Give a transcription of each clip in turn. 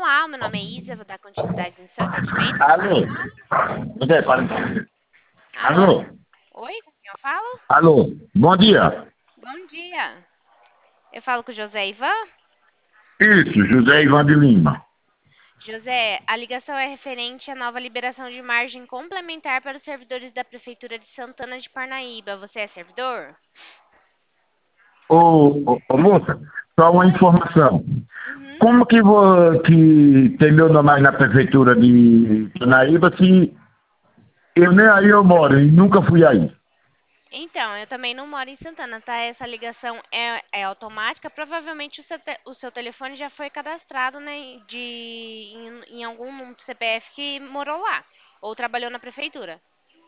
Olá, meu nome é Isa, vou dar continuidade no seu atendimento. Alô? José, para. Alô? Alô? Oi, com quem eu falo? Alô? Bom dia. Bom dia. Eu falo com o José Ivan. Isso, José Ivan de Lima. José, a ligação é referente à nova liberação de margem complementar para os servidores da Prefeitura de Santana de Parnaíba. Você é servidor? Ô, moça, só uma Oi. informação. Uhum. Como que tem meu nome aí na prefeitura de Parnaíba se eu nem aí eu moro e nunca fui aí? Então, eu também não moro em Santana, tá? Essa ligação é automática. Provavelmente o seu telefone já foi cadastrado, né, em algum CPF que morou lá ou trabalhou na prefeitura,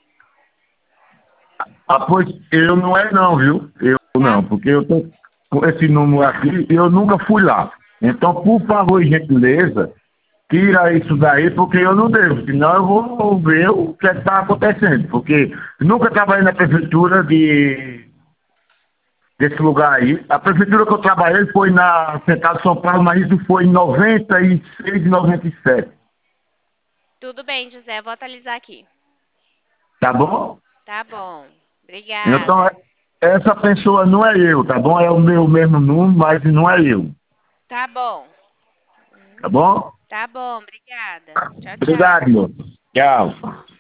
Ah, pois eu não é não, viu? Eu tá? não, porque eu tô com esse número aqui e eu nunca fui lá. Então, por favor, gentileza, tira isso daí, porque eu não devo, senão eu vou ver o que está acontecendo, porque nunca trabalhei na prefeitura desse lugar aí. A prefeitura que eu trabalhei foi na Central de São Paulo, mas isso foi em 96 e 97. Tudo bem, José, vou atualizar aqui. Tá bom? Tá bom. Então, Obrigada. essa pessoa não é eu, tá bom? É o meu mesmo número, mas não é eu. Tá bom. Tá bom? Tá bom, obrigada. Tchau, tchau. Obrigado, meu. Tchau.